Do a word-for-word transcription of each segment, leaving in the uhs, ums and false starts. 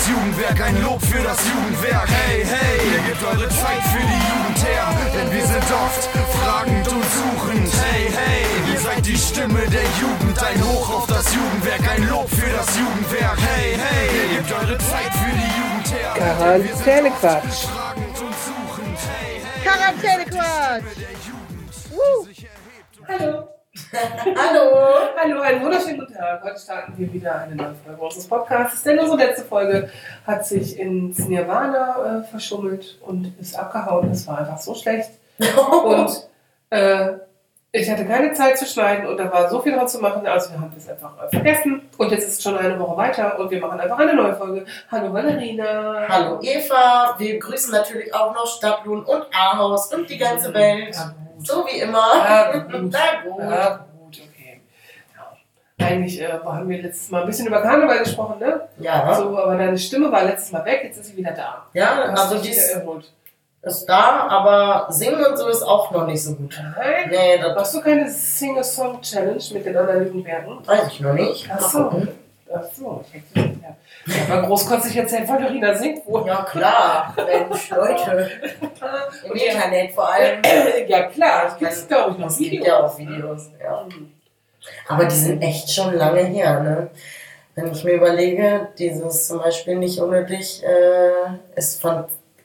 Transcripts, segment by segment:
Jugendwerk, ein Lob für das Jugendwerk. Hey, hey, ihr gebt eure Zeit für die Jugend her, denn wir sind oft fragend und suchend. Hey, hey, ihr seid die Stimme der Jugend, ein Hoch auf das Jugendwerk, ein Lob für das Jugendwerk. Hey, hey, ihr gebt eure Zeit für die Jugend her, Quarantänequatsch. Quarantänequatsch. Uh. Hallo. Hallo. Hallo, einen wunderschönen guten Tag. Heute starten wir wieder eine neue Folge unseres Podcasts, denn unsere letzte Folge hat sich ins Nirvana äh, verschummelt und ist abgehauen. Es war einfach so schlecht. Und äh, ich hatte keine Zeit zu schneiden und da war so viel dran zu machen, also wir haben das einfach äh, vergessen. Und jetzt ist es schon eine Woche weiter und wir machen einfach eine neue Folge. Hallo Valerina. Hallo Eva. Wir grüßen natürlich auch noch Stadtlohn und Ahaus und die ganze Welt. Ja, so wie immer. Ja, gut. Na gut. Ja, gut, okay. Ja. Eigentlich äh, haben wir letztes Mal ein bisschen über Karneval gesprochen, ne? Ja. So, aber deine Stimme war letztes Mal weg, jetzt ist sie wieder da. Ja, Du hast also dich die wieder ist, erholt. ist da, aber singen und so ist auch noch nicht so gut. Nein? Nee, das Machst du keine Sing-a-Song-Challenge mit den anderen Jugendwerken? weiß ich noch nicht. Ach so. Ach so, ich hätte ja. Aber großkotzig erzählt, Valerina singt wohl. Ja klar, Mensch, Leute. Im Und Internet vor allem. Ja klar, es gibt glaube ich noch Es Videos. gibt ja auch Videos, ja. Aber die sind echt schon lange her, ne? Wenn ich mir überlege, dieses zum Beispiel Nicht ohne dich äh, ist von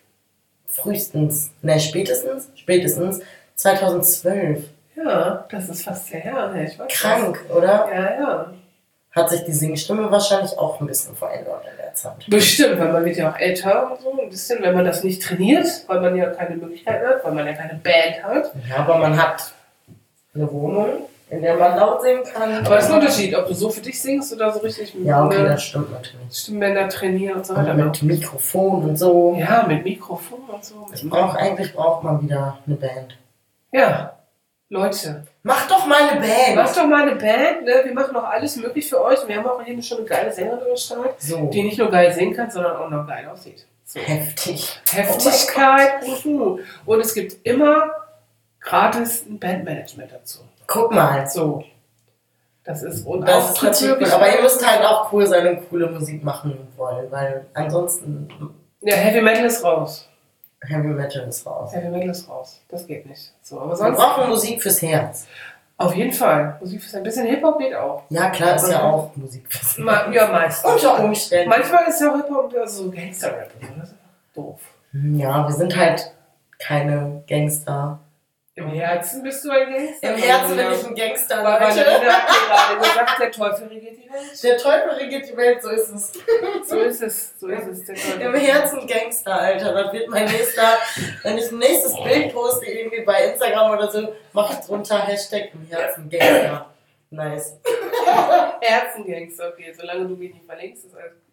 frühestens, ne, spätestens, spätestens zweitausendzwölf. Ja, das ist fast sehr her. Ich weiß Krank, oder? das. Ja, ja. Hat sich die Singstimme wahrscheinlich auch ein bisschen verändert in der Zeit. Bestimmt, weil man wird ja auch älter und so ein bisschen, wenn man das nicht trainiert, weil man ja keine Möglichkeiten hat, weil man ja keine Band hat. Ja, aber man hat eine Wohnung, in der man laut singen kann. Aber es ist ein Unterschied, ob du so für dich singst oder so richtig mit Ja, okay, das stimmt natürlich. Stimmbänder trainieren und so weiter. Und mit Mikrofon und so. Ja, mit Mikrofon und so. Ich brauch, eigentlich braucht man wieder eine Band. Ja, Leute. Mach doch mal eine Band! Macht doch mal eine Band, ne? Wir machen auch alles möglich für euch. Wir haben auch hier schon eine geile Sängerin am Start, So. die nicht nur geil singen kann, sondern auch noch geil aussieht. So. Heftig. Heftigkeit. uhu. Und es gibt immer gratis ein Bandmanagement dazu. Guck mal. So. Das ist und Das auch ist natürlich cool. Aber ihr müsst halt auch cool sein und coole Musik machen wollen, weil ansonsten Ja, Heavy Metal ist raus. Heavy Metal ist raus. Heavy Metal ist raus. Das geht nicht. So, aber Wir sonst brauchen Musik fürs Herz. auf jeden Fall. Musik für ein bisschen Hip-Hop geht auch. Ja, klar, ist ja auch Musik fürs Herz. Ma- Ja, meistens. Unter Umständen. Manchmal ist ja auch Hip-Hop also so Gangster-Rap. und so. Das ist einfach doof. Ja, wir sind halt keine Gangster. Im Herzen bist du ein Gangster. Im Herzen bin ich ein Gangster, Aber Leute. Valerina hat mir gerade gesagt, der Teufel regiert die Welt. Der Teufel regiert die Welt, so ist es. So ist es. So ist es. Der Teufel. Im Herzen Gangster, Alter. Das wird mein nächster, wenn ich ein nächstes Bild poste, irgendwie bei Instagram oder so, mache ich drunter Hashtag im Herzen Gangster. Nice. Herzengangster, okay. Solange du mich nicht verlinkst, ist alles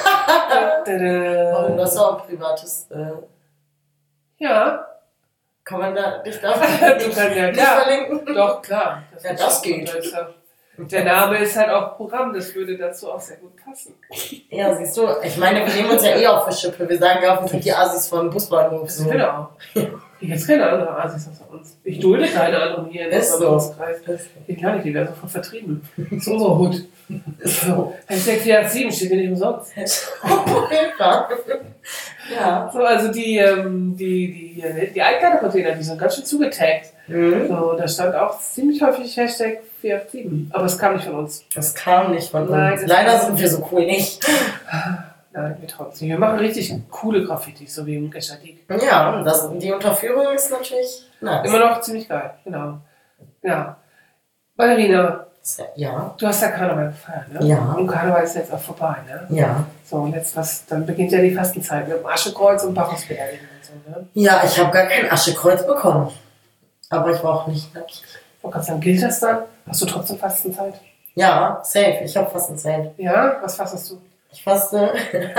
gut. Warum? Das ist auch ein privates, äh, Ja. kann man da dich da Du kannst ja nicht klar. verlinken? Doch, klar. Ja, ist das auch geht. gut. Der Name ist halt auch Programm, das würde dazu auch sehr gut passen. Ja, siehst du, ich meine, wir nehmen uns ja eh auf für Schippe. Wir sagen ja auch, wir sind die Assis vom Busbahnhof. So. Genau. Hier gibt es keine anderen Asis als uns. Ich dulde keine anderen hier in Ist unserem so. Hauskreis. Hier gar nicht, die werden sofort vertrieben. Das ist unsere Hut. So. Hashtag vier acht sieben steht hier nicht umsonst. Auf jeden Fall. Ja. So, also die, ähm, die, die, die Altlader-Container, die sind ganz schön zugetaggt. Mhm. So, da stand auch ziemlich häufig Hashtag vier acht sieben. Aber es kam nicht von uns. Das kam nicht von uns. Nein, das Leider kam- sind wir so cool nicht. Nein, wir trotzdem. Wir machen richtig coole Graffitis, so wie im Geschadik. Ja, und das, die Unterführung ist natürlich nice. Immer noch ziemlich geil, genau. Ja. Valerina, Ja. du hast ja Karneval gefeiert, ne? Ja. Und Karneval ist jetzt auch vorbei, ne? Ja. So, und jetzt was, dann beginnt ja die Fastenzeit mit dem Aschekreuz und Bacchusbeerdigung und so, ne? Ja, ich habe gar kein Aschekreuz bekommen. Aber ich war auch nicht nackt. Ich wollte gerade sagen, gilt das dann? Hast du trotzdem Fastenzeit? Ja, safe. Ich habe Fastenzeit. Ja? Was fastest du? Ich faste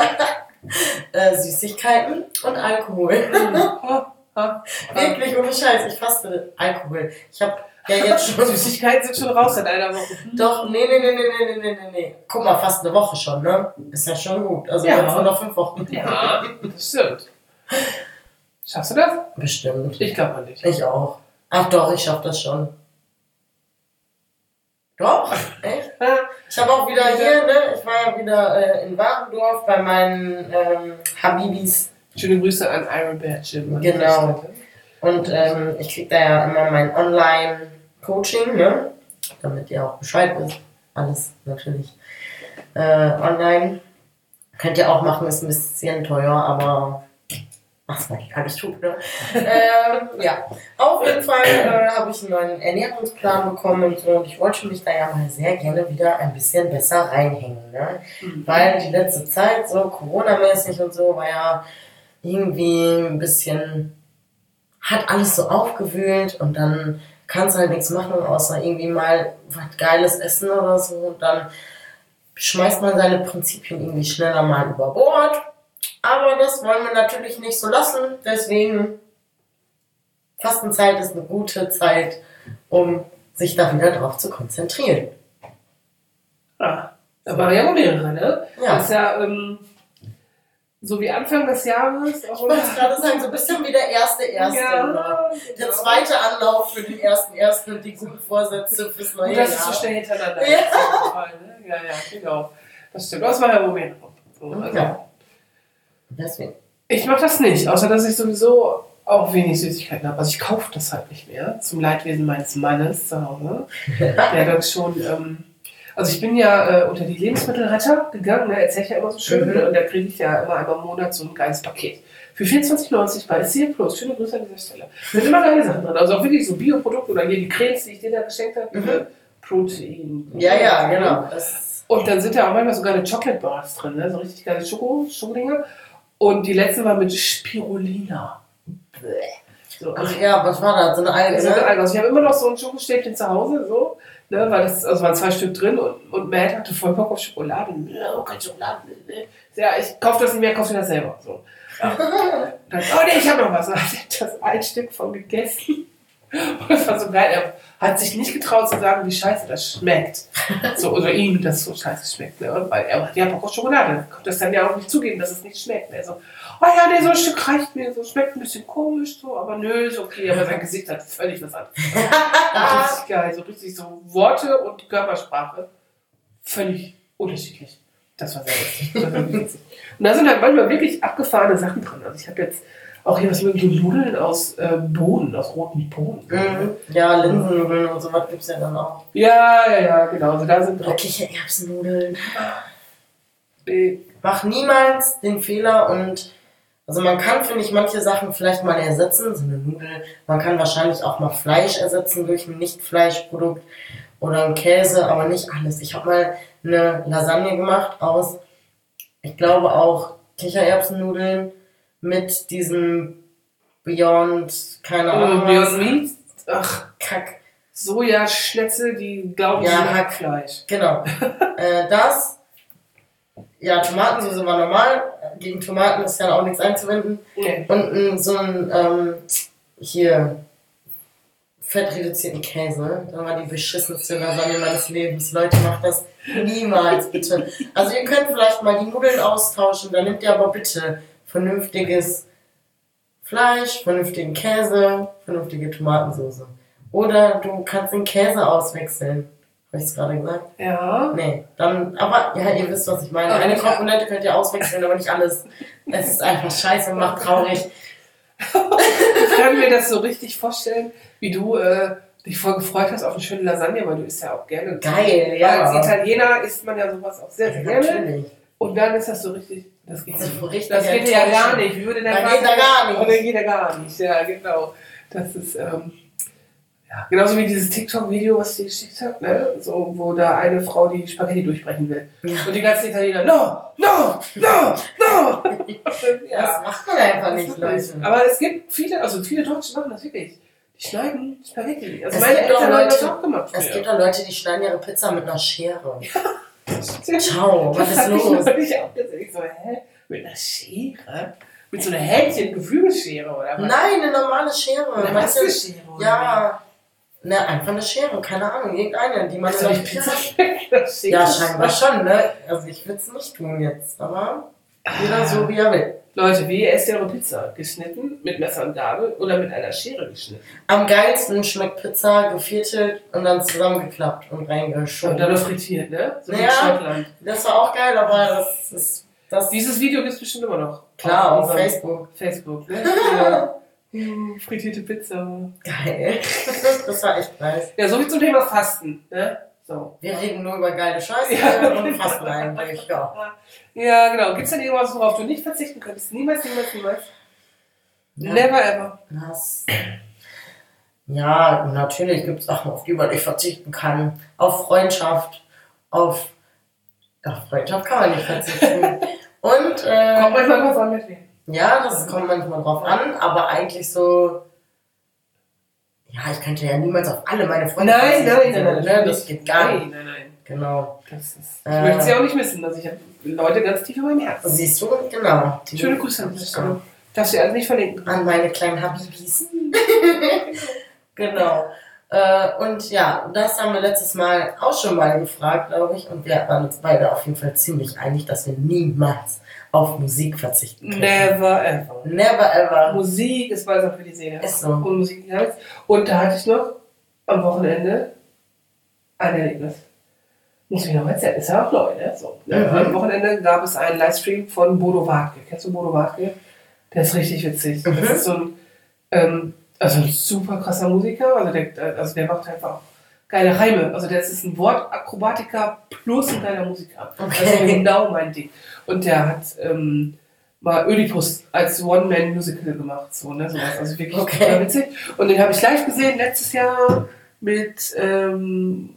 äh, Süßigkeiten und Alkohol. Ha, ha. Wirklich, ohne Scheiß. Ich faste Alkohol. Ich habe ja jetzt schon... Süßigkeiten sind schon raus seit einer Woche. Doch, nee, nee, nee, nee, nee, nee, nee, nee. Guck mal, fast eine Woche schon, ne? Ist ja schon gut. Also Ja. jetzt nur noch fünf Wochen. Ja, das stimmt. Schaffst du das? Bestimmt. Ich glaube nicht. Ich auch. Ach doch, ich schaff das schon. Doch? Echt? Ich Ich habe auch wieder hier, ne, ich war ja wieder äh, in Warendorf bei meinen ähm, Habibis. Schöne Grüße an Iron Bear Gym. Genau. Und ähm, ich krieg da ja immer mein Online-Coaching, ne? Damit ihr auch Bescheid wisst. Alles natürlich äh, online. Könnt ihr auch machen, ist ein bisschen teuer, aber was man gar nicht tut, ne? ähm, ja, auf jeden Fall äh, habe ich einen neuen Ernährungsplan bekommen und so. Und ich wollte mich da ja mal sehr gerne wieder ein bisschen besser reinhängen, ne? Mhm. Weil die letzte Zeit, so Corona-mäßig und so, war ja irgendwie ein bisschen, hat alles so aufgewühlt und dann kannst du halt nichts machen, außer irgendwie mal was Geiles essen oder so. Und dann schmeißt man seine Prinzipien irgendwie schneller mal über Bord. Aber das wollen wir natürlich nicht so lassen. Deswegen, Fastenzeit ist eine gute Zeit, um sich da wieder drauf zu konzentrieren. Ah, da waren ja auch mehrere, ne? Ja. Das ist ja, ähm, so wie Anfang des Jahres. Ich wollte es gerade sagen, so ein bisschen wie der erste Erste. Ja, genau. Der zweite Anlauf für den ersten Ersten und die guten Vorsätze fürs neue Jahr. Und das ist so schnell hintereinander. Ja. Fall, ne? Ja, ja, genau. Das stimmt. Das war ja Moment. So, also. Ja. Deswegen. Ich mache das nicht, außer dass ich sowieso auch wenig Süßigkeiten habe. Also ich kaufe das halt nicht mehr, zum Leidwesen meines Mannes zu Hause. Der dann schon, ähm, also ich bin ja äh, unter die Lebensmittelretter gegangen, ne? Erzähl ich ja immer so schön, mhm. Und da kriege ich ja immer einmal im Monat so ein geiles Paket. Für vierundzwanzig neunzig bei C Plus. Schöne Grüße an dieser Stelle. Da sind immer geile Sachen drin. Also auch wirklich so Bioprodukte oder hier die Cremes, die ich dir da geschenkt habe. Mhm. Protein. Ja, ja, genau. Das und dann sind da auch manchmal sogar eine Chocolate Bars drin, ne? So richtig geile Schoko, Schokodinger. Und die letzte war mit Spirulina. So, Ach ja, was war das? So eine Alge, so ne? eine Alge. Also ich habe immer noch so ein Schokostäbchen zu Hause, so, ne, weil das, also waren zwei Stück drin und, und Matt hatte voll Bock auf Schokolade. Oh, kein Schokolade. Ja, ich kaufe das nicht mehr, kaufe mir das selber. So. Ja. Dann, oh nee, ich habe noch was. Da hat er das ein Stück von gegessen. Und das war so geil. Er hat sich nicht getraut zu sagen, wie scheiße das schmeckt. So, oder ihm das so scheiße schmeckt. Ne? Weil er hat ja Bock auf Schokolade. Konnte das dann ja auch nicht zugeben, dass es nicht schmeckt. Er so, oh ja, nee, so ein Stück reicht mir. So schmeckt ein bisschen komisch, so, aber nö, ist okay. Aber sein Gesicht hat völlig was anderes. Richtig geil. So richtig so Worte und Körpersprache. Völlig unterschiedlich. Das war sehr lustig. Das war wirklich witzig. Und da sind halt manchmal wirklich abgefahrene Sachen drin. Also ich habe jetzt auch hier was mit so Nudeln aus äh, Bohnen, aus roten Bohnen. Mhm. Ja, Linsennudeln und sowas gibt es ja dann auch. Ja, ja, ja, genau. Also da sind Dreckige Erbsennudeln. Nee. Mach niemals den Fehler und also man kann, finde ich, manche Sachen vielleicht mal ersetzen, so eine Nudel. Man kann wahrscheinlich auch mal Fleisch ersetzen durch ein Nicht-Fleischprodukt oder einen Käse, aber nicht alles. Ich habe mal eine Lasagne gemacht aus, ich glaube auch Kichererbsennudeln mit diesem Beyond, keine Ahnung. Beyond Meat? Ach, Kack. Sojaschnetzel, die glauben, ja, sie sind Hackfleisch. Genau. äh, das, ja, Tomatensauce war normal. Gegen Tomaten ist ja auch nichts einzuwenden. Nee. Und m, so ein, ähm, hier, fettreduzierten Käse. Das war die beschissenste Lasagne meines Lebens. Leute, macht das niemals, bitte. Also ihr könnt vielleicht mal die Nudeln austauschen, dann nehmt ihr aber bitte vernünftiges Fleisch, vernünftigen Käse, vernünftige Tomatensauce. Oder du kannst den Käse auswechseln. Habe ich es gerade gesagt? Ja. Nee, dann, aber ja, ihr wisst, was ich meine. Eine Komponente könnt ihr auswechseln, aber nicht alles. Es ist einfach scheiße und macht traurig. Ich kann mir das so richtig vorstellen, wie du äh, dich voll gefreut hast auf eine schöne Lasagne, weil du isst ja auch gerne. Geil, ja. Als Italiener isst man ja sowas auch sehr, sehr ja, gerne. Natürlich. Und dann ist das so richtig, das geht, das richtig das geht ja gar nicht. Wie würde dann geht da gar nicht. Oder geht da gar nicht, ja, genau. Das ist, ähm, ja, genauso wie dieses TikTok-Video, was ich dir geschickt habe, ne? So, wo da eine Frau die Spaghetti durchbrechen will. Ja. Und die ganzen Italiener, no, no, no, no. Ja, das macht man einfach nicht, Leute. Aber es gibt viele, also viele Deutsche machen das wirklich. Die schneiden Spaghetti. Also es meine gibt Eltern Leute, haben das auch gemacht. Es früher. gibt auch Leute, die schneiden ihre Pizza mit einer Schere. Ja. Ciao, was ist los? Das ich auch gesehen. Ich so, hä? Mit einer Schere? Mit so einer Hähnchen-Geflügelschere oder was? Nein, eine normale Schere. Eine Massenschere? Ja. Ne, einfach eine Schere, keine Ahnung, irgendeine, die man so nicht Pizza Ja, scheinbar schon, ne? Also ich würde es nicht tun jetzt, aber Jeder so, wie er will. Leute, wie esst ihr eure Pizza? Geschnitten, mit Messer und Gabel oder mit einer Schere geschnitten? Am geilsten schmeckt Pizza geviertelt und dann zusammengeklappt und reingeschoben. Und dann noch frittiert, ne? So wie in Ja, Schottland. das war auch geil, aber das ist... Das Dieses Video gibt es bestimmt immer noch. Klar, auf unserem Facebook. Facebook, ne? Ja. Hm, frittierte Pizza. Geil. Das war echt nice. Ja, so wie zum Thema Fasten, ne? So. Wir reden nur über geile Scheiße Ja. und fasten eigentlich, ja. Ja, genau. Gibt es denn irgendwas, worauf du nicht verzichten könntest? Niemals, niemals, niemals. Ja. Never ever. Das, ja, natürlich gibt es Sachen, auf die man nicht verzichten kann. Auf Freundschaft, auf, auf Freundschaft kann man nicht verzichten. Und, äh, Kommt manchmal drauf an, mit wem. ja, das kommt manchmal drauf an, aber eigentlich so, ja, ich könnte ja niemals auf alle meine Freunde Nein, nein, nein, nein, ne? Das geht gar nicht. Nein, nein, nein. Genau. Das ist, ich Äh. möchte sie auch nicht missen. Also ich habe Leute ganz tief in meinem Herzen. Siehst du? Genau. Die- Schöne Grüße an dich. Darfst du alles nicht verlinken. An meine kleinen Habibis. Genau. Äh, und ja, das haben wir letztes Mal auch schon mal gefragt, glaube ich. Und wir waren uns beide auf jeden Fall ziemlich einig, dass wir niemals auf Musik verzichten können. Never ever. Never ever. Musik ist Balsam für die Seele. Ist so. Und Musik nichts. Und da hatte ich noch am Wochenende ein Erlebnis. Muss ich noch mal erzählen, ist ja auch neu, ne? So, ne? Mhm. Am Wochenende gab es einen Livestream von Bodo Wartke. Kennst du Bodo Wartke? Der ist richtig witzig. Mhm. Das ist so ein, ähm, also ein super krasser Musiker. Also der, also der macht einfach geile Reime. Also der ist ein Wortakrobatiker plus ein geiler Musiker. Okay. Das ist genau mein Ding. Und der hat ähm, mal Oedipus als One-Man-Musical gemacht. So, ne? Sowas. Also wirklich Okay. total witzig. Und den habe ich live gesehen letztes Jahr mit ähm,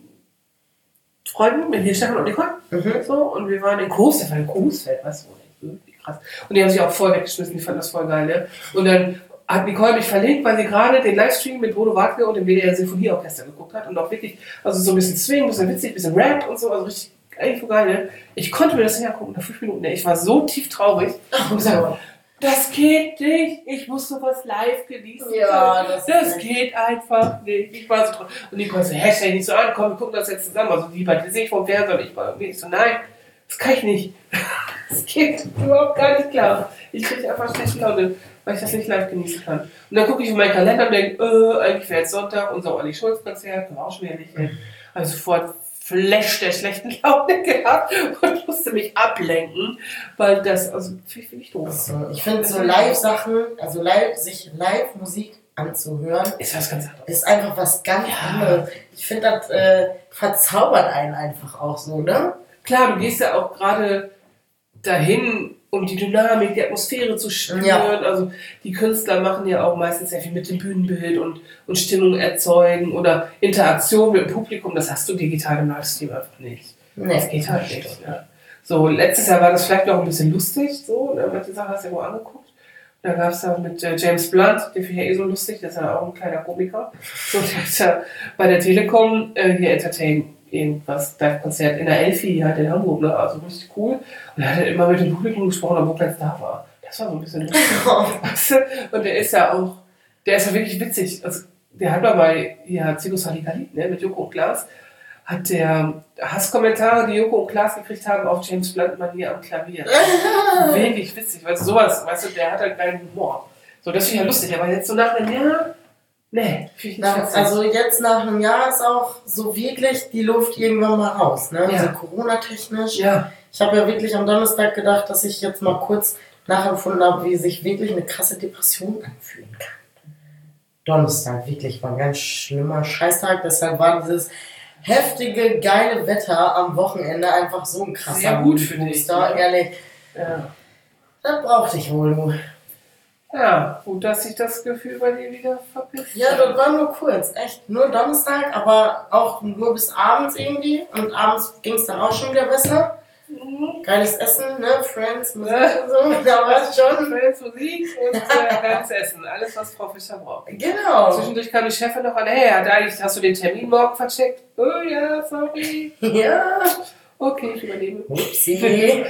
Freunden, mit hier Stefan und Nicole. Mhm. So, und wir waren in Coesfeld, das war in Coesfeld, weißt du, irgendwie krass. Und die haben sich auch voll weggeschmissen, die fanden das voll geil, ne? Und dann hat Nicole mich verlinkt, weil sie gerade den Livestream mit Bodo Wartke und dem W D R Sinfonieorchester geguckt hat und auch wirklich, also so ein bisschen Swing, ein bisschen witzig, ein bisschen Rap und so, also richtig, eigentlich so geil, ne? Ich konnte mir das nicht angucken, nach fünf Minuten, ne? Ich war so tief traurig und gesagt, das geht nicht, ich muss sowas live genießen. Ja, das das ist geht einfach nicht. Ich war so traurig. Und Nicole so, hä, stell dich nicht so an, komm, wir gucken das jetzt zusammen. Also die beiden sehe ich vom Fernseher und ich war irgendwie so, nein, das kann ich nicht. Das geht überhaupt gar nicht klar. Ich kriege einfach schlechte Laune, weil ich das nicht live genießen kann. Und dann gucke ich in meinen Kalender und denke, äh, eigentlich wäre jetzt Sonntag, unser Olli Schulz-Konzert, können wir auch schon wieder nicht hin. Also sofort Flash der schlechten Laune gehabt und musste mich ablenken, weil das, also finde ich doof. Also, ich finde so Live-Sachen, also live, sich Live-Musik anzuhören, Ist was ganz anderes. ist einfach was ganz Ja. anderes. Ich finde, das äh, verzaubert einen einfach auch so, ne? Klar, du gehst ja auch gerade dahin, um die Dynamik, die Atmosphäre zu spüren. Ja. Also die Künstler machen ja auch meistens sehr viel mit dem Bühnenbild und, und Stimmung erzeugen oder Interaktion mit dem Publikum. Das hast du digital im Livestream einfach nicht. Nee. Das geht halt nicht. Ja. So, letztes Jahr war das vielleicht noch ein bisschen lustig, so, ne? Manche Sachen hast du ja wohl angeguckt. Da gab es ja mit äh, James Blunt, den finde ich ja eh so lustig, der ist ja auch ein kleiner Komiker. So, der ist ja bei der Telekom äh, hier Entertain irgendwas, Live-Konzert in der Elfi halt in Hamburg, ne? Also richtig cool. Und er hat halt immer mit dem Publikum gesprochen, obwohl keins da war. Das war so ein bisschen lustig. Weißt du? Und der ist ja auch, der ist ja wirklich witzig. Also, der hat mal bei ja, Zirkus Halligalli, ne, mit Joko und Klaas, hat der Hasskommentare, die Joko und Klaas gekriegt haben, auf James Blunt mal hier am Klavier. Wirklich witzig, weil sowas, weißt du, der hat halt keinen Humor. So, das finde ich ja lustig, aber jetzt so nach einem Jahr, nee, finde ich nicht Na, witzig. also jetzt nach einem Jahr ist auch so wirklich die Luft irgendwann mal raus, ne? Ja. Also Corona-technisch. Ja, Ich habe ja wirklich am Donnerstag gedacht, dass ich jetzt mal kurz nachempfunden habe, wie sich wirklich eine krasse Depression anfühlen kann. Donnerstag wirklich war ein ganz schlimmer Scheißtag, deshalb war dieses heftige, geile Wetter am Wochenende einfach so ein krasser Sehr gut für dich, Booster, ne? ehrlich. ja. Das brauchte ich wohl nur. Ja, gut, dass sich das Gefühl bei dir wieder verpisst. Ja, das war nur kurz, echt. Nur Donnerstag, aber auch nur bis abends irgendwie. Und abends ging es dann auch schon wieder besser. Mhm. Geiles Essen, ne? Friends, Musik Ja. und so, da war es schon. Friends, Musik und äh, geiles Essen. Alles, was Frau Fischer braucht. Genau. Zwischendurch kam die Chefin noch an, hey, hat eigentlich, hast du den Termin morgen vercheckt? Oh ja, sorry. Ja. Okay, ich übernehme. Upsi.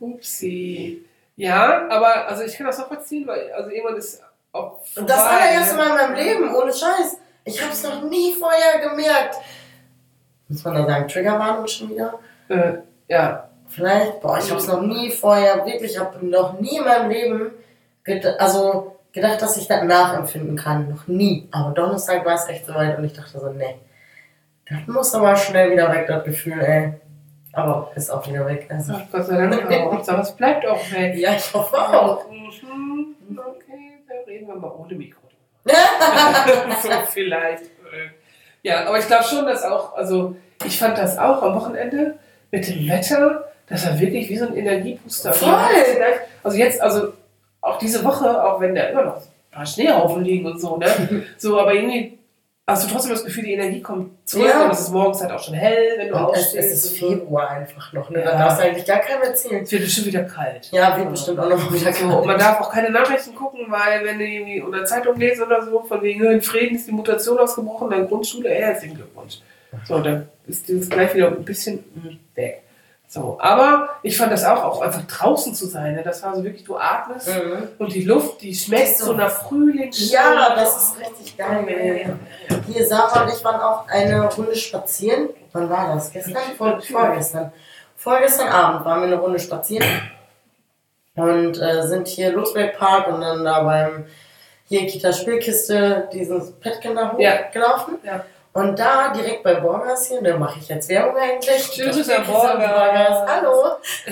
Upsi. Ja, aber also ich kann das noch verziehen, weil also irgendwann ist auch Und das vorbei, allererste ne? Mal in meinem Leben, ohne Scheiß. Ich hab's noch nie vorher gemerkt. Muss man da sagen, Triggerwarnung schon wieder? Äh, ja. Vielleicht, boah, ich hab's noch nie vorher, wirklich, ich hab noch nie in meinem Leben ged- also gedacht, dass ich das nachempfinden kann. Noch nie. Aber Donnerstag war es echt soweit und ich dachte so, nee, das muss aber schnell wieder weg, das Gefühl, ey. Aber ist auch wieder weg. Also. Ach, Gott sei Dank auch. Aber es bleibt auch weg. Ja, ich hoffe auch. Mhm. Okay, da reden wir mal ohne Mikro. So vielleicht. Ja, aber ich glaube schon, dass auch, also ich fand das auch am Wochenende mit dem Wetter, das war wirklich wie so ein Energiebooster. Voll! Also jetzt, also auch diese Woche, auch wenn da immer noch ein paar Schneehaufen liegen und so, ne? So, aber irgendwie hast du trotzdem das Gefühl, die Energie kommt zurück Ja. und es ist morgens halt auch schon hell, wenn du Und es, aufstehst. es ist und so. Februar einfach noch, ne? Ja. Da darfst du eigentlich gar keinem erzählen. Es wird bestimmt wieder kalt. Ja, wird bestimmt auch noch mal wieder So, und man darf auch keine Nachrichten gucken, weil wenn du irgendwie oder Zeitung lesen oder so, von wegen in Frieden ist die Mutation ausgebrochen, dann Grundschule, ey, herzlichen Glückwunsch. So, dann ist dieses gleich wieder ein bisschen weg. So, aber ich fand das auch, auch einfach draußen zu sein, ne? Das war so wirklich, du atmest Mhm. und die Luft, die schmeckt so nach Frühling. Ja, das ist richtig geil. Hier, Sarah und ich waren auch eine Runde spazieren. Wann war das? Gestern? Vor, vorgestern. Vorgestern Abend waren wir eine Runde spazieren und äh, sind hier Luxberg Park und dann da beim hier Kita Spielkiste dieses Petkinder hochgelaufen. Ja. Ja. Und da direkt bei Borgers hier, da mache ich jetzt Werbung eigentlich. Tschüss, Herr Borgers. Hallo.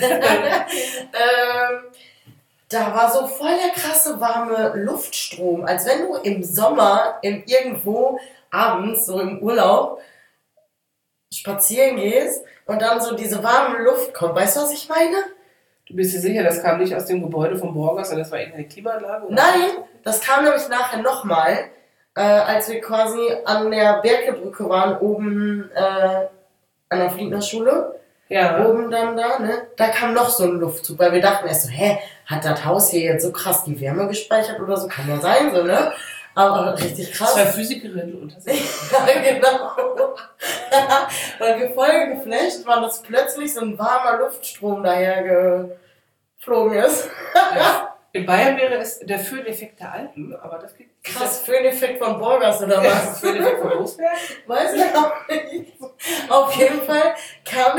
ähm, da war so voll der krasse warme Luftstrom, als wenn du im Sommer im irgendwo abends so im Urlaub spazieren gehst und dann so diese warme Luft kommt. Weißt du, was ich meine? Du bist dir sicher, das kam nicht aus dem Gebäude von Borgers, sondern das war irgendeine Klimaanlage? Oder? Nein, das kam nämlich nachher nochmal, äh, als wir quasi an der Berkebrücke waren, oben äh, an der Fliegnerschule. Ja. Oben dann da, ne? Da kam noch so ein Luftzug, weil wir dachten erst so, hä, hat das Haus hier jetzt so krass die Wärme gespeichert oder so? Kann ja sein, so, ne? Aber richtig krass. Zwei Physikerinnen unter sich. Ja, genau. Weil wir voll geflasht waren, dass plötzlich so ein warmer Luftstrom daher geflogen ist. Ja. In Bayern wäre es der Föhneffekt der Alpen, aber das geht Krass, Föhneffekt von Borgers oder ja, was? Föhneffekt von Losberg? Weiß ich auch nicht. Auf jeden Fall kam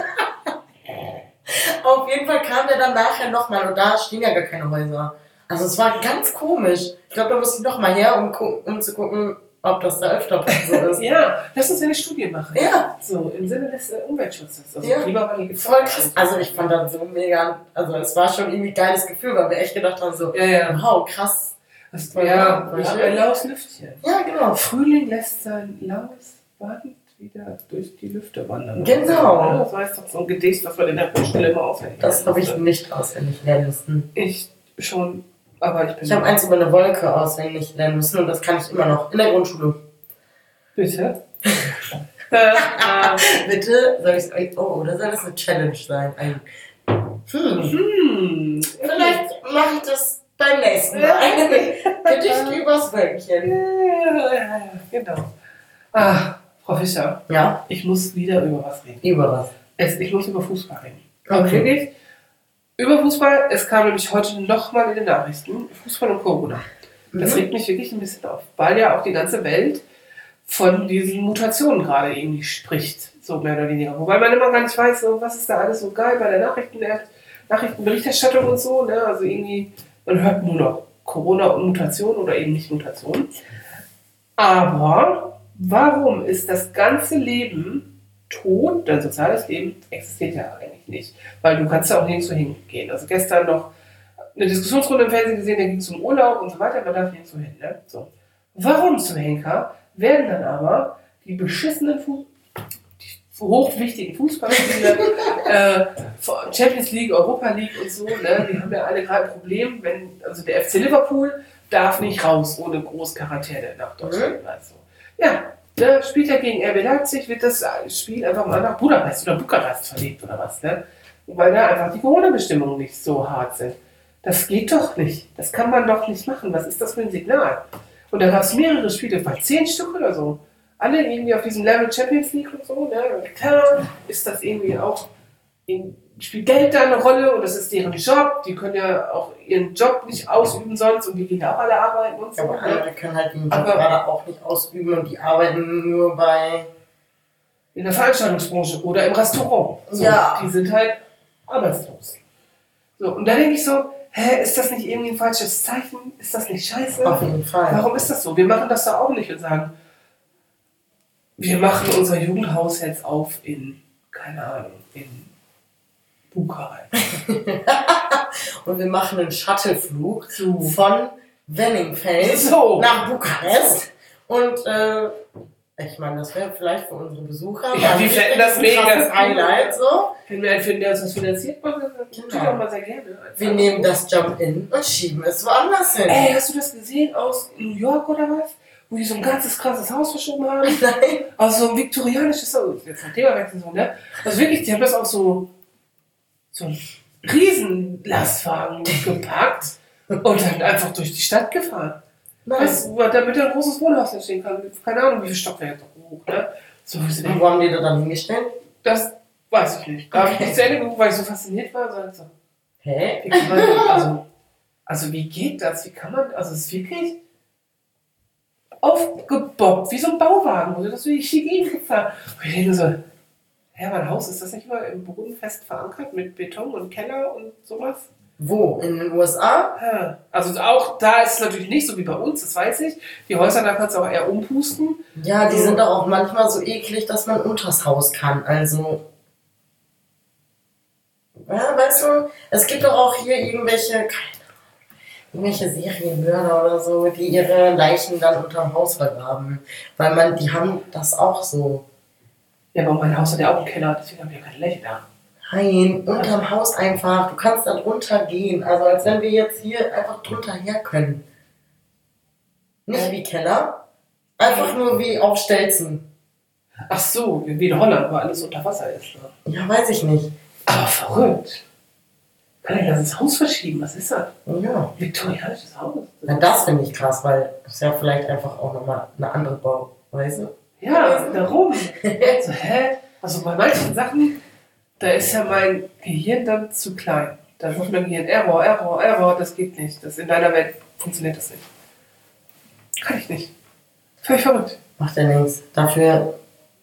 Auf jeden Fall kam der dann nachher nochmal und da stehen ja gar keine Häuser. Also es war ganz komisch. Ich glaube, da musste ich nochmal her, um, gu- um zu gucken, ob das da öfter so ist. Ja, lass uns eine Studie machen. Ja. So, im Sinne des äh, Umweltschutzes. Also Ja. Klimawandel gibt's Voll auch. krass. Also ich fand das so mega, also es war schon irgendwie ein geiles Gefühl, weil wir echt gedacht haben so, Ja, ja. wow, krass. Das, Voll ja, voll ja, schön. ein laues Lüftchen. Ja, genau. Frühling lässt sein laues Band wieder durch die Lüfte wandern. Genau. Ja, das war jetzt doch so ein Gedicht, was man in der Grundschule immer auswendig Das habe ich lernen nicht auswendig lernen müssen. musste. Ich schon, aber ich bin... Ich habe eins über eine Wolke auswendig lernen müssen und das kann ich immer noch in der Grundschule. Bitte? äh, äh, Bitte? Soll ich euch, oh, oder soll das eine Challenge sein? Ein, hm, hm. vielleicht mache ich das beim nächsten Mal. Gedicht übers Wölkchen. Ja, ja, ja, genau. Ah, Frau Fischer, Ja, ich muss wieder über was reden. über was. Es, ich muss über Fußball reden. Okay. Wirklich? Über Fußball, es kam nämlich heute nochmal in den Nachrichten, Fußball und Corona. Das Mhm. regt mich wirklich ein bisschen auf, weil ja auch die ganze Welt von diesen Mutationen gerade irgendwie spricht, so mehr oder weniger. Wobei man immer gar nicht weiß, so, was ist da alles so geil bei der Nachrichten, Nachrichtenberichterstattung und so. Ne? Also irgendwie, man hört nur noch Corona und Mutation oder eben nicht Mutation. Aber warum ist das ganze Leben tot? Dein soziales Leben existiert ja eigentlich nicht. Weil du kannst ja auch nirgendwo hingehen. Also gestern noch eine Diskussionsrunde im Fernsehen gesehen, da ging es um Urlaub und so weiter, man darf nirgendwo hin. Ne? So. Warum zum Henker werden dann aber die beschissenen Fu die hochwichtigen Fußballspiele, äh, Champions League, Europa League und so, ne? Die haben ja alle gerade ein Problem, wenn, also der F C Liverpool darf nicht raus ohne Großquarantäne nach Deutschland. Mhm. Also. Ja, ne? Spielt ja gegen R B Leipzig, wird das Spiel einfach mal nach Budapest oder Bukarest verlegt oder was, ne? Weil da einfach die Corona-Bestimmungen nicht so hart sind. Das geht doch nicht. Das kann man doch nicht machen. Was ist das für ein Signal? Und dann gab es mehrere Spiele, vielleicht zehn Stück oder so. Alle irgendwie auf diesem Level Champions League und so. Ne? Klar ist das irgendwie auch, spielt Geld da eine Rolle und das ist deren Job. Die können ja auch ihren Job nicht ausüben sonst und die gehen ja auch alle arbeiten und so. Aber ne? andere können halt den Job Aber- gerade auch nicht ausüben und die arbeiten nur bei... In der Veranstaltungsbranche oder im Restaurant. So, Ja. Die sind halt arbeitslos. So, und da denke ich so, hä, ist das nicht irgendwie ein falsches Zeichen? Ist das nicht scheiße? Auf jeden Fall. Warum ist das so? Wir machen das da auch nicht und sagen, wir machen unser Jugendhaus jetzt auf in, keine Ahnung, in Bukarest. Und wir machen einen Shuttleflug So. von Wenningfeld So. nach Bukarest. Und äh, ich meine, das wäre vielleicht für unsere Besucher Ja, die fänden das ein mega krasses cool. Highlight. So. Wenn wir einen finden, der uns das finanziert macht, dann tue ich Genau. auch mal sehr gerne. Wir nehmen das Jump-In und schieben es woanders hin. Ey, hast du das gesehen aus New York oder was? Wo die so ein ganzes krasses Haus verschoben haben? Nein. Also so ein viktorianisches Haus. Jetzt ein Themawechsel so, ne? Also wirklich, die haben das auf so, so einen riesen Lastwagen gepackt und dann einfach durch die Stadt gefahren. Nein. Was, damit da ein großes Wohnhaus entstehen kann. Keine Ahnung, wie viele Stockwerke hoch, ne? So, wie sie Und wo haben die da dann hingestellt? das weiß ich nicht. Da habe ich nicht zu Ende geguckt, weil ich so fasziniert war. So, so, Hä? wie kann man, also, also wie geht das? Wie kann man, also es ist wirklich aufgebobbt, wie so ein Bauwagen, wo du das durch die Gegend gefahren. Und ich denke so, hä, mein Haus, ist das nicht mal im Boden fest verankert mit Beton und Keller und sowas? Wo? In den U S A? Ja. Also auch da ist es natürlich nicht so wie bei uns, das weiß ich. Die Häuser, da kannst du auch eher umpusten. Ja, die So. sind doch auch manchmal so eklig, dass man unters Haus kann. Also, ja, weißt du, es gibt doch auch hier irgendwelche, keine Ahnung, irgendwelche Serienmörder oder so, die ihre Leichen dann unterm Haus vergraben. Weil man, die haben das auch so. Ja, aber mein Haus hat ja auch einen Keller, deswegen haben wir ja keine Läche da. Nein, unterm Haus einfach. Du kannst da drunter gehen. Also als wenn wir jetzt hier einfach drunter her können. Nicht wie Keller, einfach nur wie auf Stelzen. Ach so, wie in Holland, wo alles unter Wasser ist. Ne? Ja, weiß ich nicht. Aber verrückt. Kann ich das ins Haus verschieben? Was ist das? Ja. Viktorianisches Haus? Na, das finde ich krass, weil das ist ja vielleicht einfach auch nochmal eine andere Bauweise. Ja, darum. So, hä? Also bei manchen Sachen, da ist ja mein Gehirn dann zu klein. Da sagt mein Gehirn, Error, Error, Error, das geht nicht. Das in deiner Welt funktioniert das nicht. Kann ich nicht. Völlig verrückt. Macht ja nichts. Dafür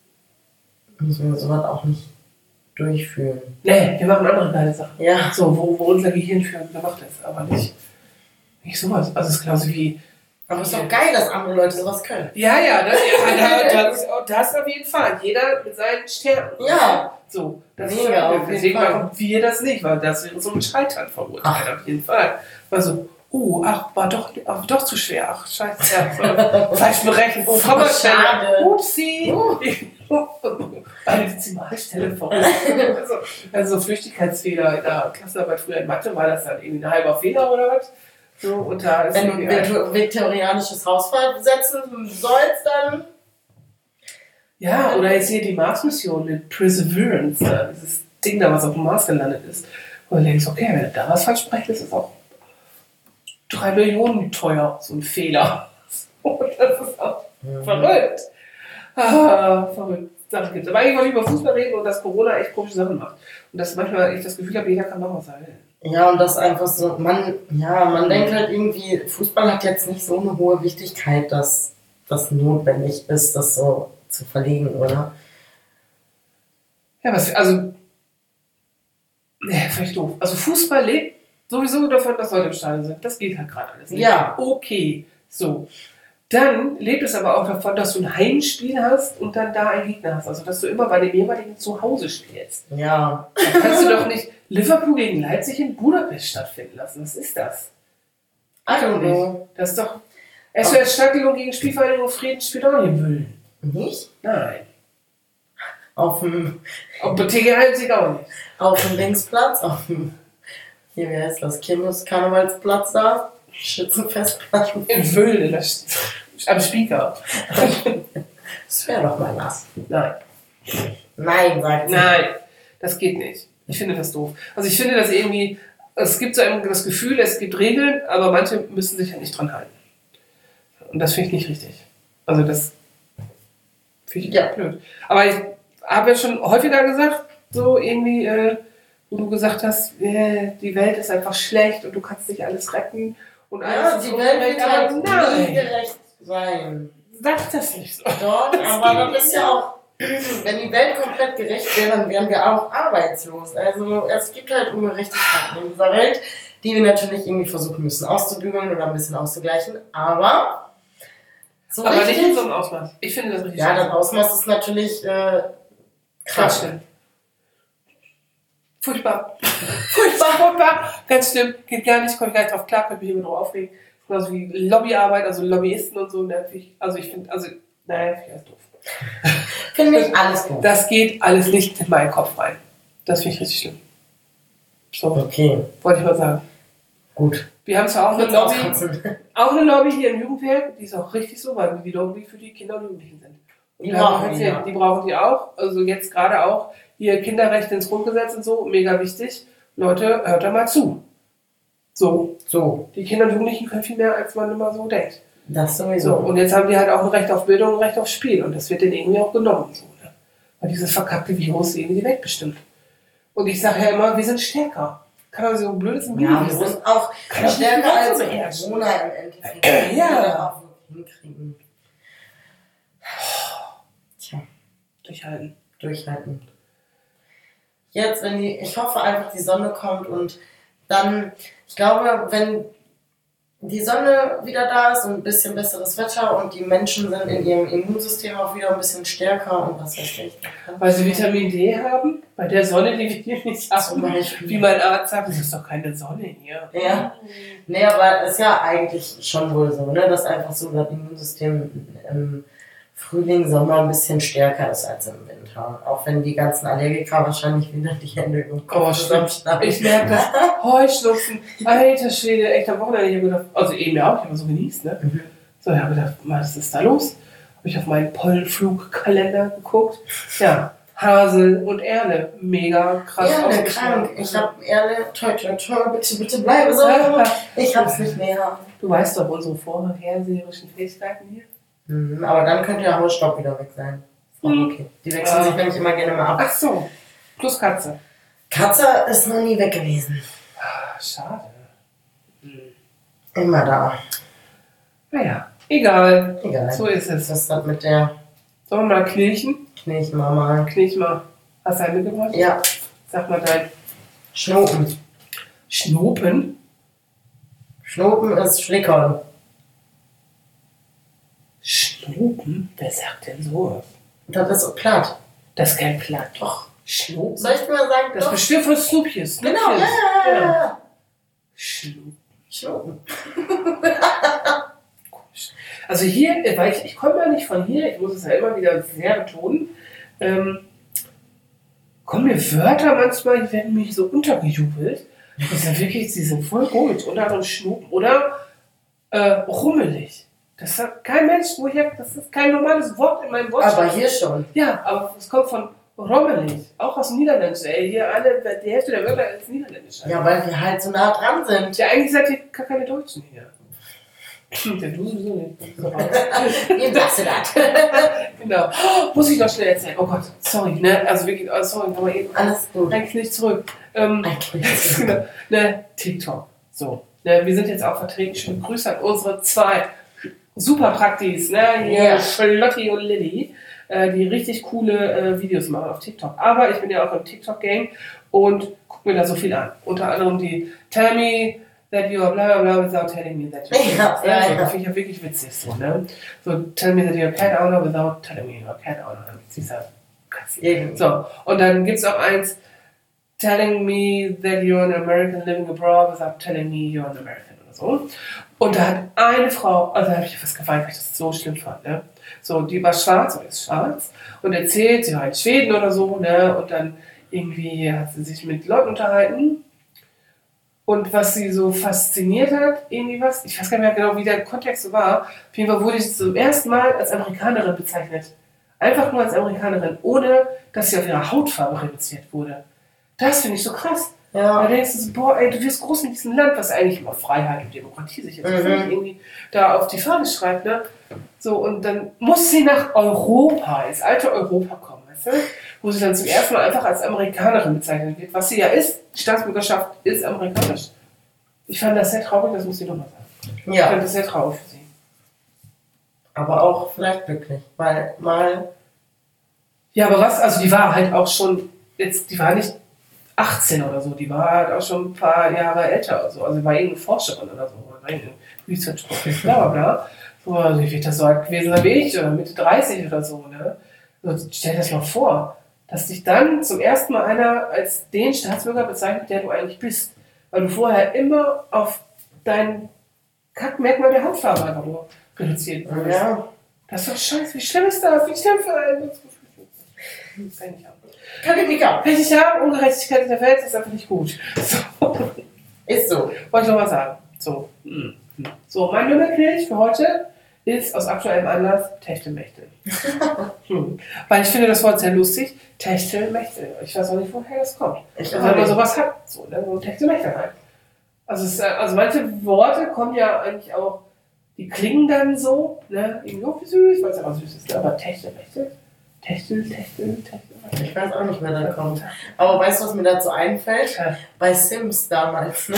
müssen wir sowas auch nicht durchführen. Nee, wir machen andere geile Sachen. Ja. So, wo, wo unser Gehirn für gemacht ist, aber nicht, nicht sowas. Also es ist genauso wie. Aber es ist doch geil, dass andere Leute sowas können. Ja, ja, das, ja das, das auf jeden Fall. Jeder mit seinen Stärken. Ja. So, das Mega, ist auf jeden deswegen Fall. machen wir das nicht, weil das wäre so ein Scheitern verurteilt, Ach. auf jeden Fall. Also, oh, ach, war doch, ach, doch zu schwer. Ach, scheiße, ja, falsch berechnet. Oh, komm mal schnell. Schade. Upsi. Uh. Eine Dezimalstelle voraus. Also, also Flüchtigkeitsfehler in der Klassenarbeit früher in Mathe, war das dann irgendwie ein halber Fehler oder was? So, und da ist Wenn du ein irgendwie ein- viktor- viktorianisches Haus versetzen sollst, dann. ja, oder jetzt hier die Mars-Mission mit Perseverance, da, dieses Ding da, was auf dem Mars gelandet ist. Und du denkst, okay, wenn du da was falsch sprichst, ist es auch drei Millionen teuer, so ein Fehler. So, das ist auch Mhm. verrückt. Ah, verrückt. Sachen gibt's. Aber eigentlich wollte ich über Fußball reden und dass Corona echt komische Sachen macht. Und dass manchmal ich das Gefühl habe, jeder kann machen, was er will. Ja, und das einfach so, man, ja, man denkt halt irgendwie, Fußball hat jetzt nicht so eine hohe Wichtigkeit, dass das notwendig ist, das so zu verlegen, oder? Ja, was, also, ne, vielleicht doof. Also Fußball lebt sowieso davon, dass Leute im Stadion sind. Das geht halt gerade alles nicht. Ja. Okay, so. Dann lebt es aber auch davon, dass du ein Heimspiel hast und dann da einen Gegner hast. Also, dass du immer bei dem jeweiligen Zuhause spielst. Ja. Da kannst du doch nicht Liverpool gegen Leipzig in Budapest stattfinden lassen. Was ist das? I don't know. Das ist doch... S O S Stadtgelung gegen Spielvereinigung Frieden spielt auch nicht in Mühlen. Nicht? Nein. Auf dem, Und T G Heimsieg auch nicht. auf dem Linksplatz, auf dem, hier, wie heißt das, Kirmes-Karnevalsplatz da, Schützenfestplatz. In Mühlen, in der St- am Speaker. Das wäre doch mal was. Nein. Nein, sagt sie. Nein, das geht nicht. Ich finde das doof. Also ich finde das irgendwie, es gibt so ein, das Gefühl, es gibt Regeln, aber manche müssen sich ja nicht dran halten. Und das finde ich nicht richtig. Also das finde ich Ja. blöd. Aber ich habe ja schon häufiger gesagt, so irgendwie, äh, wo du gesagt hast, äh, die Welt ist einfach schlecht und du kannst nicht alles retten. Und Ja, alles ist die Welt ungerecht. wird halt Aber nie nein, gerecht sein. sag das nicht so. Doch, Das aber geht das ist ja auch, wenn die Welt komplett gerecht wäre, dann wären wir auch arbeitslos. Also es gibt halt Ungerechtigkeiten in dieser Welt, die wir natürlich irgendwie versuchen müssen auszubügeln oder ein bisschen auszugleichen. Aber so Aber richtig, nicht in so einem Ausmaß. Ich finde das richtig ja, scheiße. das Ausmaß ist natürlich äh, krass. Ganz schlimm. Furchtbar. Furchtbar, furchtbar. Ganz schlimm. Geht gar nicht, komme ich gar nicht drauf klar, könnte mich immer drauf aufregen. Genauso wie Lobbyarbeit, also Lobbyisten und so. Nervig. Also ich finde, also, naja, ich finde das doof. Finde ich alles gut. Das geht alles nicht in meinen Kopf rein. Das finde ich richtig schlimm. So, Okay, wollte ich mal sagen. gut. Wir haben zwar auch eine Kurz Lobby, auskotzen. auch eine Lobby hier im Jugendwerk, die ist auch richtig so, weil wir die Lobby für die Kinder und Jugendlichen sind. Die Da haben wir brauchen die, erzählt, ja. die brauchen die auch. Also jetzt gerade auch hier Kinderrechte ins Grundgesetz und so, mega wichtig. Leute, hört da mal zu. So, So, die Kinder und Jugendlichen können viel mehr, als man immer so denkt. das So, sowieso. und jetzt haben die halt auch ein Recht auf Bildung und ein Recht auf Spiel. Und das wird denen irgendwie auch genommen. So, ne? Weil dieses verkackte Virus irgendwie die Welt bestimmt. Und ich sage ja immer, wir sind stärker. Kann man so ein blödes Ja, wir Mini-Virus. sind auch Kann doch stärker nicht als so beherrschen. Corona im Endeffekt. Ja. Die wir auch wirklich hinkriegen. Tja, Durchhalten. durchhalten. Jetzt, wenn die, ich hoffe einfach, die Sonne kommt und dann, ich glaube, wenn die Sonne wieder da ist und ein bisschen besseres Wetter und die Menschen sind in ihrem Immunsystem auch wieder ein bisschen stärker und was weiß ich. Weil sie Vitamin D haben, bei der Sonne, die wir hier nicht Zum haben. Beispiel. Wie mein Arzt sagt, es ist doch keine Sonne hier. Ja. Nee, aber ist ja eigentlich schon wohl so, ne, dass einfach so das Immunsystem im Frühling, Sommer ein bisschen stärker ist als im Winter. Auch wenn die ganzen Allergiker wahrscheinlich wieder die Hände im Oh, Kopf stimmt. zusammenschlagen. Ich merke das. Heuschnupfen. Alter Schwede, echt am Wochenende. Ich habe gedacht, also eben ja auch, ich habe so genießt, ne? Mhm. So, ich habe gedacht, was ist da los? Habe ich auf meinen Pollenflugkalender geguckt. Ja, Hasel und Erle. Mega krass. Erle, ausgeschlagen. krank. Ich hab Erle, toi, toi, toi, bitte, bitte bleibe so. Ich hab's nicht mehr. Du weißt doch unsere vorherseherischen Fähigkeiten hier. Mhm, aber dann könnte der Hausstaub wieder weg sein. Ist auch Mhm. okay. Die wechseln Ah. sich nämlich immer gerne mal ab. Ach so, plus Katze. Katze ist noch nie weg gewesen. Ah, schade. Immer da. Naja, egal. Egal. So ist es. Was ist das mit der Sollen wir mal knirchen? Knilchmama? Knirch mal. Hast du einen mitgebracht? Ja, Sag mal dein Schnopen. Schnopen. Schnopen ist Schlickern. Schnopen? Wer sagt denn so? Das ist so platt. Das ist kein Platt. Doch. Schnopen? Soll ich dir mal sagen? Das ist Doch. bestimmt von Snoopy. Snoopy. Genau, ja, ja, ja, ja. Schnopen. Schnopen. Also hier, weil ich, ich komme ja nicht von hier, ich muss es ja immer wieder sehr betonen, ähm, kommen mir Wörter manchmal, die werden mir so untergejubelt. Das sind wirklich, die sind voll komisch. Unter anderem Schnuppen oder äh, rummelig. Das sagt kein Mensch, woher, das ist kein normales Wort in meinem Wortschatz. Aber hier schon. Ja, aber es kommt von rommelig, auch aus dem Niederländischen. Ey, hier alle, die Hälfte der Wörter ist Niederländisch. Ja, weil wir halt so nah dran sind. Ja, eigentlich seid ihr gar keine Deutschen hier. Ja, du sowieso nicht. So raus. Wie sagst du das? Genau. Oh, muss ich noch schnell erzählen. Oh Gott, sorry, ne? Also wirklich, oh, sorry, aber eben. Alles gut. Eigentlich nicht zurück. Ähm, Eigentlich. genau. Ne, TikTok. So. Ne, wir sind jetzt auch vertreten. Schöne Grüße an unsere zwei super Praktis, ne? Hier Ja. Charlotte und Lilly, äh, die richtig coole äh, Videos machen auf TikTok. Aber ich bin ja auch im TikTok-Game und gucke mir da so viel an. Unter anderem die Tell Me that you are bla bla bla without telling me that you are. Ja, ja, also, ja. das finde ich ja wirklich witzig so, ne? So, tell me that you're a cat owner without telling me you're a cat owner. Dieser Katze. Irgendwie. So, und dann gibt es auch eins, telling me that you're an American living abroad without telling me you're an American oder so. Und da hat eine Frau, also da habe ich fast geweint, weil ich das so schlimm fand, ne? So, die war schwarz oder ist schwarz und erzählt, sie war in Schweden oder so, ne? Und dann irgendwie hat sie sich mit Leuten unterhalten. Und was sie so fasziniert hat, irgendwie was, ich weiß gar nicht mehr genau, wie der Kontext so war. Auf jeden Fall wurde sie zum ersten Mal als Amerikanerin bezeichnet. Einfach nur als Amerikanerin, ohne dass sie auf ihre Hautfarbe reduziert wurde. Das finde ich so krass. Ja. Da denkst du so, boah, ey, du wirst groß in diesem Land, was eigentlich immer Freiheit und Demokratie sich jetzt Mhm. irgendwie da auf die Fahne schreibt, ne? So, und dann muss sie nach Europa, ins alte Europa kommen, weißt du? Wo sie dann zum ersten Mal einfach als Amerikanerin bezeichnet wird. Was sie ja ist, die Staatsbürgerschaft ist amerikanisch. Ich fand das sehr traurig, das muss ich nochmal sagen. Ich fand Ja, das sehr traurig für sie. aber auch vielleicht glücklich, weil mal Ja, aber was, also die war halt auch schon, jetzt, die war nicht achtzehn oder so, die war halt auch schon ein paar Jahre älter oder so. Also die war irgendeine Forscherin oder so, oder irgendeine Research-Professor, bla bla bla. So, also ich will das so alt gewesen sein wie ich, oder Mitte dreißig oder so, ne? So, stell dir das mal vor, dass dich dann zum ersten Mal einer als den Staatsbürger bezeichnet, der du eigentlich bist. Weil du vorher immer auf dein Kackmerkmal der Hautfarbe einfach nur reduziert wurdest. Ja. Das ist doch scheiße. Wie schlimm ist das? Wie schlimm für einen? Das kann ich nicht haben. Kann ich nicht haben. Kann ich nicht haben. Ungerechtigkeit in der Welt ist einfach nicht gut. So. Ist so. Wollte ich noch mal sagen. So. So, mein Lümmelknilch für heute ist aus aktuellem Anlass Techtelmechtel. hm. Weil ich finde das Wort sehr lustig. Techtelmechtel. Ich weiß auch nicht, woher das kommt. Ich also, wenn man sowas hat. So, ne? So Techtelmechtel halt. Also, es, also manche Worte kommen ja eigentlich auch, die klingen dann so, ne? Irgendwie auch wie süß, weil es einfach süß ist. Ne? Aber Techtelmechtel. Techtel, Techtel, Techtel. Ich weiß auch nicht, wer da kommt. Aber weißt du, was mir dazu einfällt? Ja. Bei Sims damals, ne?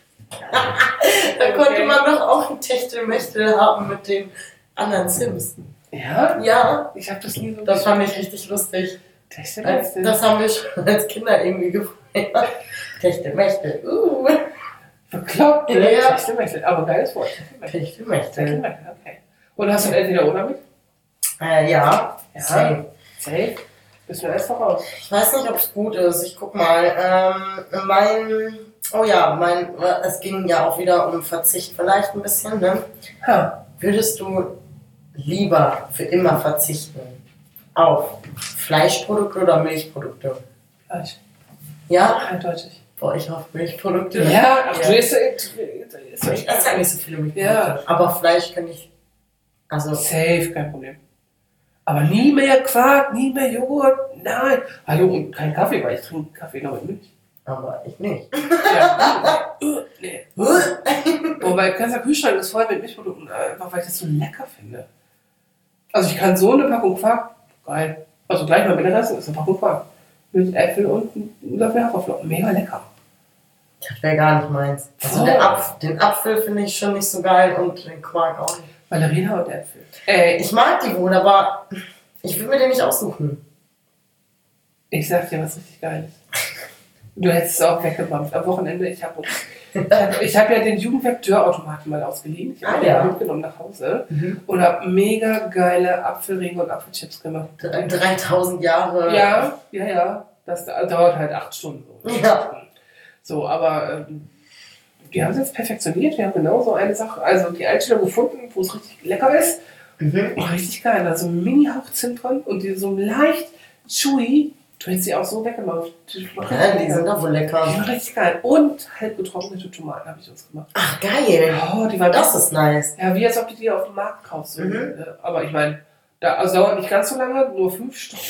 Da okay. Konnte man doch auch ein Techtelmechtel haben mit den anderen Sims. Ja? Ja. Ich habe das nie so Das fand ich richtig lustig. Techtelmechtel. Das haben wir schon als Kinder irgendwie gefeiert. Techtelmechtel. Uh. Bekloppt, ne? Ja. Techtelmechtel. Aber geiles Wort. Techtelmechtel. Techtelmechtel, okay. Und hast du ein entweder oder mit? Äh, ja. Ja. Safe. Safe. Bist du erst voraus? Ich weiß nicht, ob es gut ist. Ich guck mal. Ähm, mein... Oh ja, mein, es ging ja auch wieder um Verzicht vielleicht ein bisschen, ne? Ha. Würdest du lieber für immer verzichten auf Fleischprodukte oder Milchprodukte? Fleisch. Ja? Eindeutig. Boah, ich hoffe Milchprodukte. Ja, ach ja. du isst ja. Ich esse ja nicht so viele Milchprodukte. Ja. Aber Fleisch kann ich, also... Safe, kein Problem. Aber nie mehr Quark, nie mehr Joghurt, nein. Hallo, und kein Kaffee, weil ich trinke Kaffee noch mit Milch. Aber ich nicht. Ja. nee. Wobei, der ganze Kühlschrank ist voll mit Milchprodukten, einfach weil ich das so lecker finde. Also ich kann so eine Packung Quark, geil. Also gleich mal Mittagessen ist eine Packung Quark. Mit Äpfel und einem Löffel Haferflocken. Mega lecker. Das wäre gar nicht meins. Also oh. der Apf- den Apfel finde ich schon nicht so geil und den Quark auch nicht. Ballerina und Äpfel. Ey, ich mag die wohl, aber ich will mir den nicht aussuchen. Ich sag dir was richtig Geiles. Du hättest es auch weggemacht. Am Wochenende, ich habe ich hab ja den Jugendwerk-Dörrautomaten mal ausgeliehen. Ich habe ah, den ja. mitgenommen nach Hause mhm. und habe mega geile Apfelringe und Apfelchips gemacht. dreitausend Jahre. Ja, ja, ja. Das dauert halt acht Stunden. So, ja. so aber ähm, die haben es jetzt perfektioniert. Wir haben genau so eine Sache, also die Einstellung gefunden, wo es richtig lecker ist. Mhm. Oh, richtig geil. Da so ein Mini-Hauch Zimt dran und die so leicht chewy. Du hättest sie auch so weggemacht. Ja, die sind doch wohl lecker. Die waren richtig geil. Und halb getrocknete Tomaten habe ich uns gemacht. Ach, geil. Oh, die waren das ist nice. Ja, wie als ob du die auf dem Markt kaufst. Mhm. Aber ich meine, da also dauert nicht ganz so lange, nur fünf Stunden.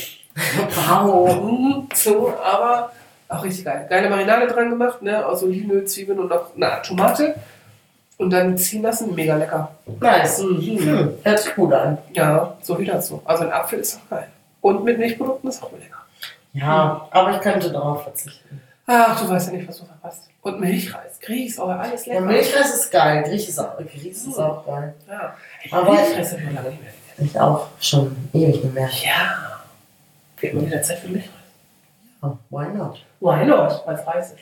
Wow. So, aber auch richtig geil. Geile Marinade dran gemacht, ne? Aus Olivenöl, Zwiebeln und noch eine Tomate. Und dann ziehen lassen. Mega lecker. Nice. Mhm. Hm. Hört sich gut an. Ja, so wie dazu. Also ein Apfel ist auch geil. Und mit Milchprodukten ist auch lecker. Ja, aber ich könnte darauf verzichten. Ach, du weißt ja nicht, was du verpasst. Und Milchreis, Grieß, oh, alles lecker. Ja, Milchreis ist geil, Grieß ist auch, Grieß ist auch geil. Ja, aber Milchreis habe ich lange nicht mehr gegessen. Ich auch schon ewig nicht mehr. Ja, wird mal wieder Zeit für Milchreis. Oh, why not? Why not? Weil es Reis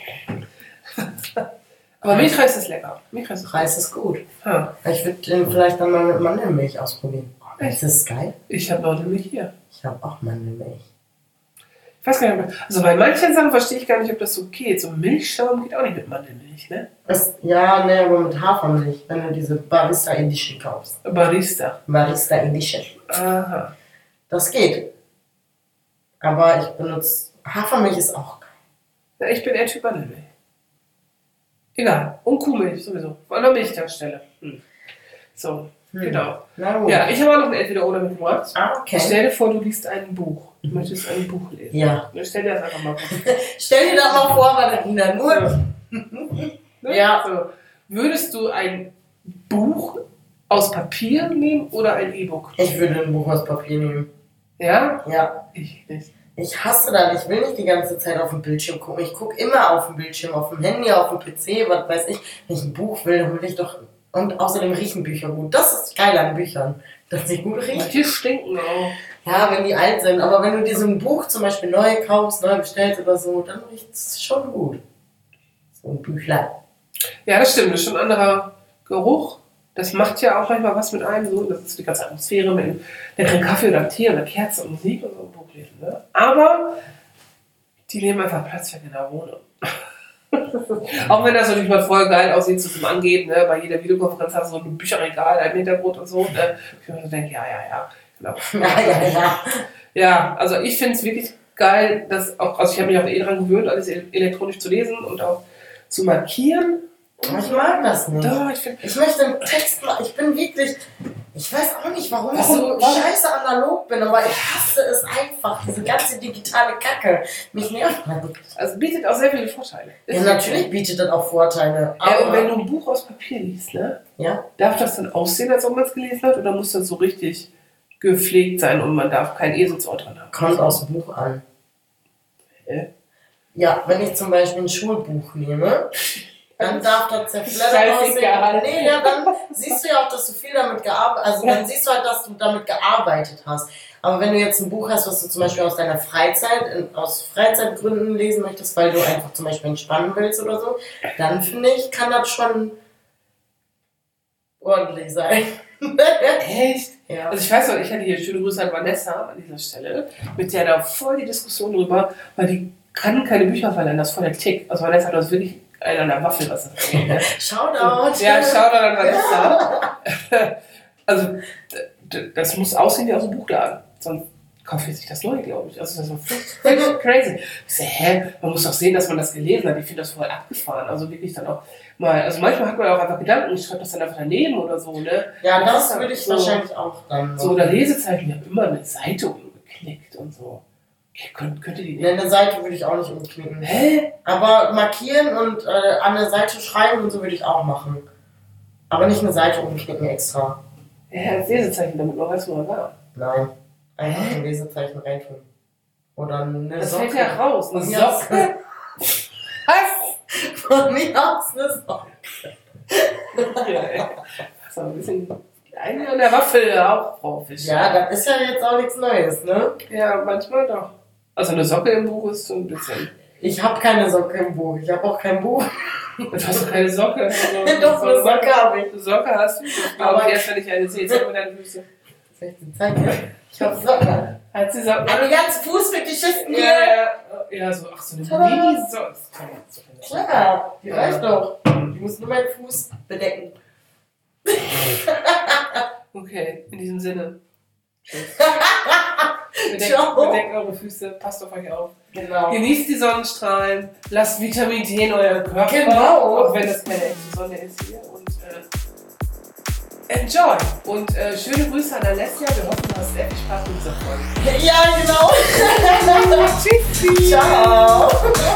ist. Aber Milchreis ist lecker. Milchreis ist Reis ist gut. Ja. Ich würde den vielleicht dann mal mit Mandelmilch ausprobieren. Echt? Das ist geil. Ich habe Mandelmilch hier. Ich habe auch Mandelmilch. Ich weiß gar nicht, also bei manchen Sachen verstehe ich gar nicht, ob das so geht. So Milchschaum geht auch nicht mit Mandelmilch, ne? Das, ja, ne, aber mit Hafermilch, wenn du diese Barista Edition kaufst. Barista. Barista Edition. Aha. Das geht. Aber ich benutze, Hafermilch ist auch geil. Ja, ich bin eher Typ Mandelmilch. Egal. Und Kuhmilch sowieso. Von der Milchtankstelle. Hm. So, hm. genau. Ja, ich habe auch noch ein Entweder-Oder mitgebracht. Ah, okay. Stell dir vor, du liest ein Buch. Du möchtest ein Buch lesen. Ja. Stell dir das einfach mal vor. Stell dir das mal vor, Katharina, nur. So. Ne? Ja. So. Würdest du ein Buch aus Papier nehmen oder ein E-Book? Ich würde ein Buch aus Papier nehmen. Ja? Ja. Ich nicht. Ich hasse das. Ich will nicht die ganze Zeit auf dem Bildschirm gucken. Ich gucke immer auf dem Bildschirm, auf dem Handy, auf dem P C, was weiß ich. Wenn ich ein Buch will, dann will ich doch Und außerdem riechen Bücher gut. Das ist geil an Büchern, dass sie gut riechen. Die stinken auch. Ja, wenn die alt sind. Aber wenn du dir so ein Buch zum Beispiel neu kaufst, neu bestellst oder so, dann riecht es schon gut. So ein Büchlein. Ja, das stimmt. Das ist schon ein anderer Geruch. Das macht ja auch manchmal was mit einem. So. Das ist die ganze Atmosphäre mit einem leckeren Kaffee oder Tee oder Kerze und Musik und so ein Buchlesen. Ne? Aber die nehmen einfach Platz weg in der Wohnung. Auch wenn das natürlich mal voll geil aussieht, so zum Angeben, ne? Bei jeder Videokonferenz hast du so ein Bücherregal im Hintergrund und so. Ne? Ich mir so denke, ja, ja, ja. Genau. Ja, ja, ja. Ja, also ich finde es wirklich geil, dass auch, also ich habe mich auch eh daran gewöhnt, alles elektronisch zu lesen und auch zu markieren. Ich mag das nicht. Doch, ich, find, ich möchte einen Text machen. Ich bin wirklich. Ich weiß auch nicht, warum, warum ich so warum? scheiße analog bin, aber ich hasse es einfach. Diese ganze digitale Kacke. Mich nervt das. Also bietet auch sehr viele Vorteile. Ja, natürlich bietet das auch Vorteile. Aber Aber ja, und wenn du ein Buch aus Papier liest, ne? Ja. Darf das dann aussehen, als ob man es gelesen hat? Oder muss das so richtig gepflegt sein und man darf kein Eselsohr dran haben? Kommt aus dem Buch an. Hä? Ja, wenn ich zum Beispiel ein Schulbuch nehme, dann darf das zerfleddert aussehen. Nee, ja, dann siehst du ja auch, dass du viel damit gearbeitet hast. Also dann siehst du halt, dass du damit gearbeitet hast. Aber wenn du jetzt ein Buch hast, was du zum Beispiel aus deiner Freizeit, in, aus Freizeitgründen lesen möchtest, weil du einfach zum Beispiel entspannen willst oder so, dann finde ich, kann das schon ordentlich sein. Echt? Ja. Also ich weiß noch, ich hatte hier schöne Grüße an Vanessa an dieser Stelle, mit der da voll die Diskussion drüber, weil die kann keine Bücher verleihen, das ist voll der Tick. Also Vanessa hat das wirklich einer an der Waffel, was das angeht. Ne? Shoutout! Ja, Shoutout an Vanessa. Also das muss aussehen wie aus dem Buchladen, sonst kauft sich das neu, glaube ich. Also das ist völlig crazy. Ich so, hä? Man muss doch sehen, dass man das gelesen hat. Ich finde das voll abgefahren. Also wirklich dann auch mal, also manchmal hat man auch einfach Gedanken, ich schreibe das dann einfach daneben oder so, ne? Ja, das, das würde ich so, wahrscheinlich auch dann. So, oder Lesezeichen, ich habe immer eine Seite umgeknickt und so. Okay, könnt, könnt ihr die nicht? Eine Seite würde ich auch nicht umknicken. Hä? Aber markieren und äh, an der Seite schreiben und so würde ich auch machen. Aber nicht eine Seite umknicken extra. Ja, das Lesezeichen, damit man weiß, wo man war. Nein. Einfach ein Lesezeichen reintun. Oder eine das Socke. Das fällt ja raus. Eine Socke? Was? Von mir aus eine Socke. Ja, ey. Das war ein bisschen eine an der Waffel auch drauf. Ja, das ist ja jetzt auch nichts Neues, ne? Ja, manchmal doch. Also eine Socke im Buch ist so ein bisschen... Ich habe keine Socke im Buch. Ich habe auch kein Buch. Du hast keine Socke. Also doch, eine Socke habe ich. Eine Socke hast du? Ich glaube, erst wenn ich eine sehe. Zeig mir deine Füße. Soll ich dir zeigen? Ich habe Socken. Hat sie Socken? Aber die ganzen Fußfetischisten hier. Ja, ja, so, ach so eine Mini-Socke. Klar, die reicht doch. Die muss nur meinen Fuß bedecken. Okay, in diesem Sinne. Tschüss. Bedenkt, Ciao. bedenkt eure Füße, passt auf euch auf. Genau. Genießt die Sonnenstrahlen, lasst Vitamin D in euren Körper. Genau. Auch wenn das keine echte Sonne ist hier. Und äh, enjoy. Und äh, schöne Grüße an Alessia. Wir hoffen, du hast sehr viel Spaß mit dieser Folge. Ja, genau. Tschüssi. Ciao.